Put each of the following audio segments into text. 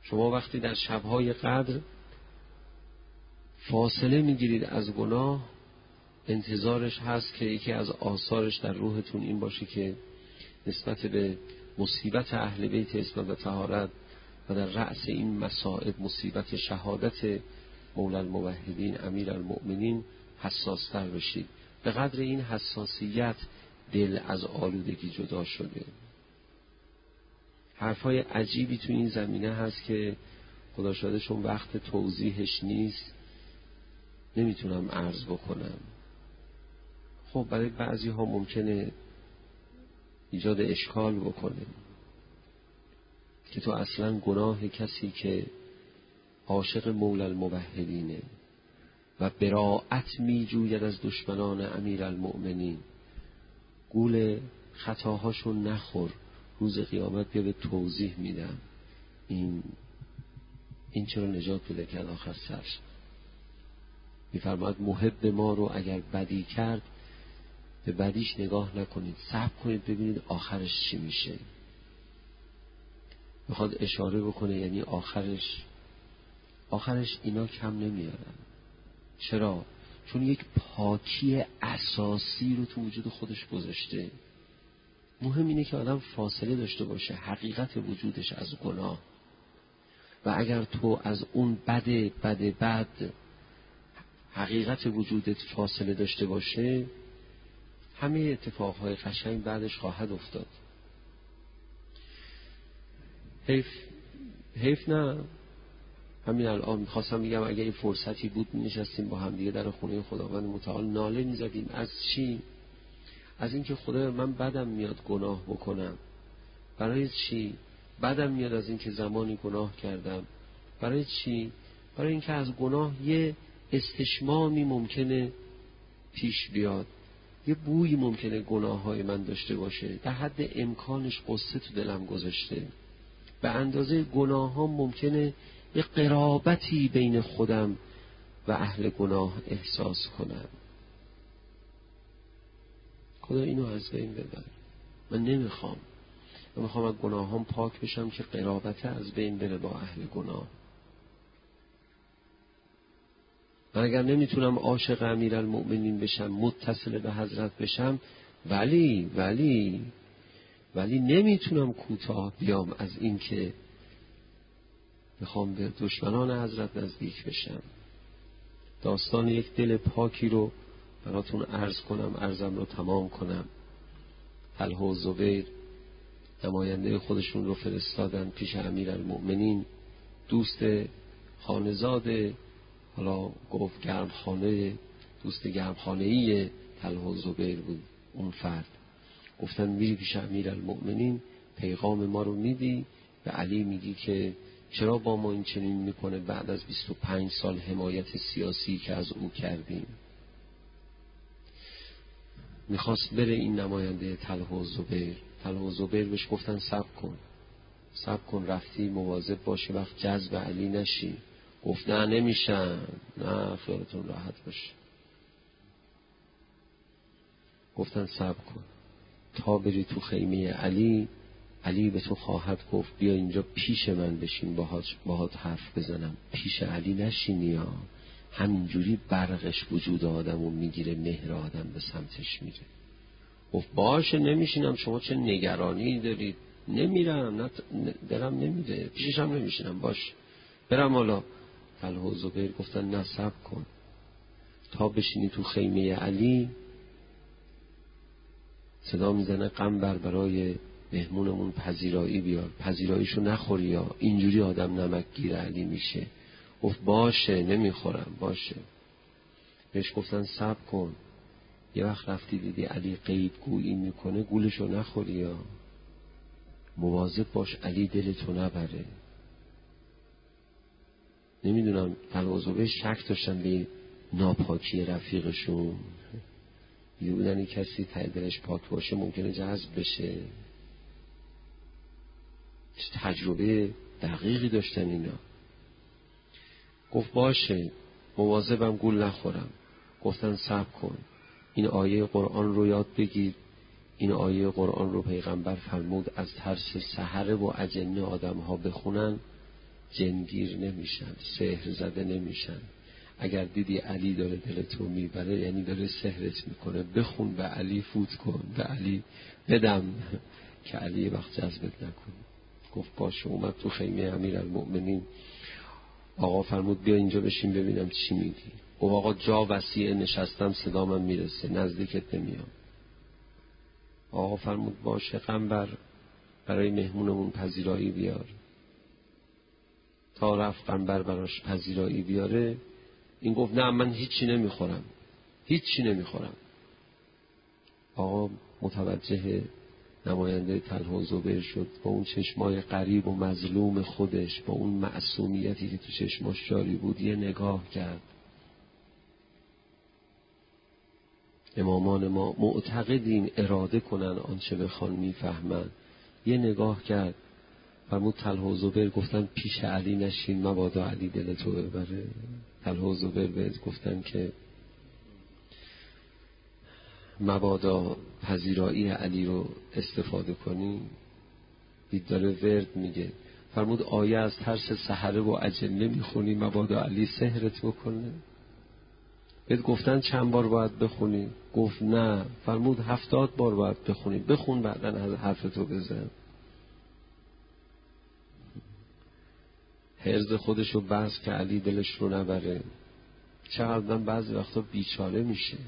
شما وقتی در شبهای قدر فاصله میگیرید از گناه، انتظارش هست که یکی از آثارش در روحتون این باشه که نسبت به مصیبت اهل بیت اسمت و طهارت و در رأس این مصائب مصیبت شهادت مولا الموحدین امیر المؤمنین حساستر بشید. به قدر این حساسیت دل از آلودگی جدا شده. حرفای عجیبی تو این زمینه هست که خدا شاده چون وقت توضیحش نیست نمیتونم عرض بکنم. خب برای بعضی ها ممکنه ایجاد اشکال بکنه که تو اصلا گناه کسی که عاشق مولا الموحدینه و براءت می جوید از دشمنان امیر المؤمنین، گول خطاهاشون نخور، روز قیامت بیا به توضیح میدم این چرا نجات پیدا کرد آخر سرش. میفرماید محب ما رو اگر بدی کرد به بدیش نگاه نکنید، صبر کنید ببینید آخرش چی میشه. میخواد اشاره بکنه یعنی آخرش اینا کم نمیارن. چرا؟ چون یک پاکی اساسی رو تو وجود خودش گذاشته. مهم اینه که آدم فاصله داشته باشه حقیقت وجودش از گناه، و اگر تو از اون بد حقیقت وجودت فاصله داشته باشه همه اتفاقهای قشنگ بعدش خواهد افتاد. حیف نه. همین الان میخواستم بگم اگر این فرصتی بود نشستیم با هم دیگه در خونه خداوند متعال ناله میزدیم. از چی؟ از اینکه خدا من بدم میاد گناه بکنم. برای چی؟ بدم میاد از اینکه زمانی گناه کردم. برای چی؟ برای اینکه از گناه یه استشمامی ممکنه پیش بیاد، یه بویی ممکنه گناه های من داشته باشه. در حد امکانش قصه تو دلم گذاشته. به اندازه گناه ها ممکنه یه قرابتی بین خودم و اهل گناه احساس کنم. خدا اینو از بین ببر. من نمیخوام. من میخوام از گناهام پاک بشم که قرابت از بین بره با اهل گناه. من اگر نمیتونم عاشق امیرالمؤمنین بشم، متصل به حضرت بشم، ولی نمیتونم کوتاه بیام از این که میخوام به دشمنان حضرت نزدیک بشم. داستان یک دل پاکی رو براتون عرض کنم، عرضم رو تمام کنم. طلحه و زبیر نماینده خودشون رو فرستادن پیش امیرالمؤمنین. دوست خانه‌زاده، حالا گفت گرمخانه، دوست گرمخانه‌ای طلحه و زبیر بود اون فرد. گفتن میری پیش امیرالمؤمنین پیغام ما رو میدی، به علی میگی که چرا با ما این چنین میکنه بعد از 25 سال حمایت سیاسی که از او کردیم. میخواست بره این نماینده طلحه و زبیر. طلحه و زبیر بهش گفتن صبر کن رفتی مواظب باشه وقت جذب علی نشی. گفت نه نمیشن، نه خیالتون راحت باشه. گفتن صبر کن تا بری تو خیمه علی به تو خواهد گفت بیا اینجا پیش من بشین باهات حرف بزنم. پیش علی نشینی ها، همینجوری برقش وجود آدمو میگیره، مهر آدم به سمتش میره. گفت باشه نمیشینم، شما چه نگرانی دارید؟ نمیرم، نه دلم نمیده، پیششم نمیشینم، باش برم. حالا طلحه و زبیر گفتن نه صبر کن تا بشینی تو خیمه علی. صدا میزنه قنبر برای مهمونمون پذیرایی بیار، پذیراییشو نخوری یا اینجوری آدم نمکگیر علی میشه. گفت باشه نمیخورم، باشه. بهش گفتن صبر کن یه وقت رفتی دیدی علی غیب گویی میکنه گولشو نخوری یا مواظب باش علی دلتو نبره. نمیدونم طلحه و زبیر شک داشتن به ناپاکی رفیقشون، یه بودن کسی ته دلش پاک باشه ممکنه جذب بشه. تجربه دقیقی داشتن اینا. گفت باشه مواظبم گول نخورم. گفتن صبر کن این آیه قرآن رو یاد بگیر. این آیه قرآن رو پیغمبر فرمود از ترس سحره و اجنه آدم ها بخونن جنگیر نمیشن، سحر زده نمیشن. اگر دیدی علی داره دلتو میبره یعنی داره سحرت میکنه، بخون به علی فوت کن، به علی بدم که علی وقت جذبت نکنه. گفت باشه. اومد تو خیمه امیرالمؤمنین. آقا فرمود بیا اینجا بشین ببینم چی میگی. گفت آقا جا وسیعه، نشستم صدامم میرسه، نزدیکت نمیام. آقا فرمود باشه قنبر برای مهمونمون پذیرایی بیار. تا رفت قنبر براش پذیرایی بیاره، این گفت نه من هیچی نمیخورم، هیچی نمیخورم. آقا متوجه نماینده طلحه و زبیر شد، با اون چشمای غریب و مظلوم خودش، با اون معصومیتی که تو چشماش جاری بود، یه نگاه کرد. امامان ما معتقدین اراده کنن آنچه بخوان میفهمن. یه نگاه کرد، فرمود طلحه و زبیر گفتن پیش علی نشین مبادا علی دلتو ببره. طلحه و زبیر بهت گفتن که مبادا پذیرایی علی رو استفاده کنی. دید داره ورد میگه. فرمود آیه از ترس سحره و اجله میخونی مبادا علی سحرت بکنه. بهت گفتن چند بار باید بخونی؟ گفت نه. فرمود 70 بار باید بخونی. بخون بعدن حرفتو بزن. حرز خودشو بس که علی دلش رو نبره. چقدر بعضی وقتا بیچاره میشه.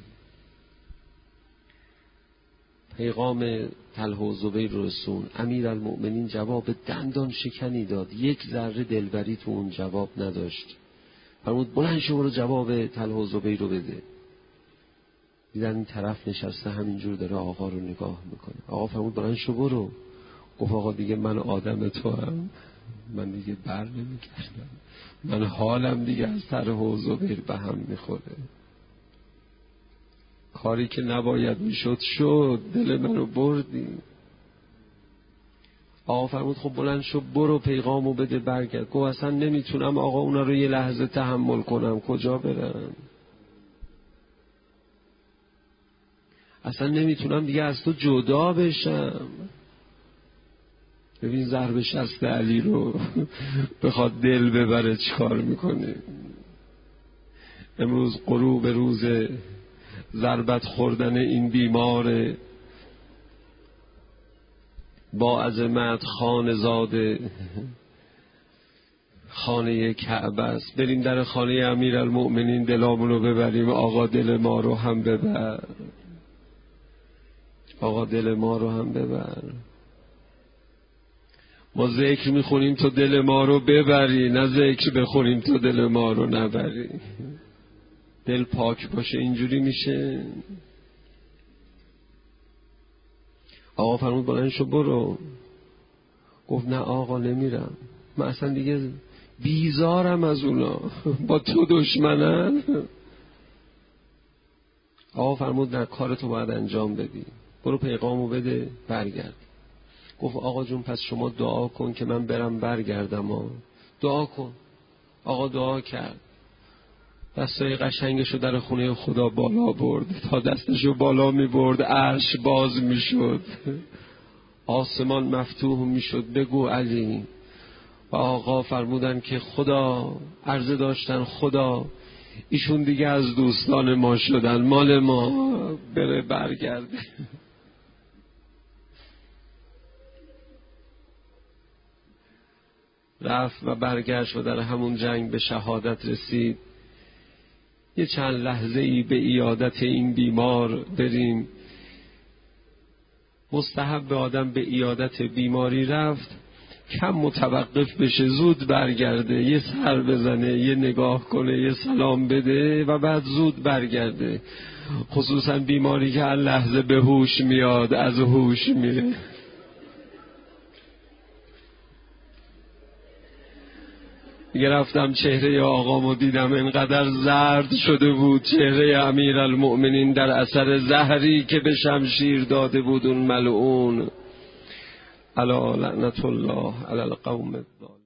پیغام طلحه و زبیر رسون. امیرالمؤمنین جواب دندان شکنی داد، یک ذره دلبری تو اون جواب نداشت. فرمود بلند شو برو جواب طلحه و زبیر رو بده. دیدن این طرف نشسته همینجور داره آقا رو نگاه میکنه. آقا فرمود بلند شو برو. گفت آقا دیگه من آدم تو هم، من دیگه بر نمیگردم، من حالم دیگه از طلحه و زبیر به هم میخوره. کاری که نباید میشد شد، دل منو بردی. آقا فرمود خب بلند شو برو پیغامو بده برگرد. گفت اصلا نمیتونم آقا اونا رو یه لحظه تحمل کنم، کجا برم؟ اصلا نمیتونم دیگه از تو جدا بشم. ببین ضرب شست علی رو بخواد دل ببره چیکار میکنه. امروز غروب روز ضربت خوردن این بیمار با عظمت خانزاده خانه کعبه است. بریم در خانه امیرالمؤمنین دلامونو ببریم. آقا دل ما رو هم ببر، آقا دل ما رو هم ببر. ما ذکر میخونیم تو دل ما رو ببری، نه ذکر بخونیم تو دل ما رو نبری. دل پاک باشه اینجوری میشه. آقا فرمود بلند شو برو. گفت نه آقا نمیرم، من اصلا دیگه بیزارم از اونا، با تو دشمنن. آقا فرمود نه کارتو باید انجام بدی، برو پیغامو بده برگرد. گفت آقا جون پس شما دعا کن که من برم برگردم. دعا کن. آقا دعا کرد، دستای قشنگشو در خونه خدا بالا برد. تا دستشو بالا می برد عرش باز می شد، آسمان مفتوح می شد. بگو علی. و آقا فرمودن که خدا، عرضه داشتن خدا ایشون دیگه از دوستان ما شدن، مال ما، بره برگرده. رفت و برگشت و در همون جنگ به شهادت رسید. یه چند لحظه ای به عیادت این بیمار بریم. مستحب به آدم به عیادت بیماری رفت کم متوقف بشه، زود برگرده، یه سر بزنه، یه نگاه کنه، یه سلام بده و بعد زود برگرده. خصوصا بیماری که هر لحظه به هوش میاد از هوش میره. دیگه رفتم چهره آقامو دیدم، انقدر زرد شده بود چهره امیرالمؤمنین در اثر زهری که به شمشیر داده بود اون ملعون. الا لعنت الله علی القوم الظالمین.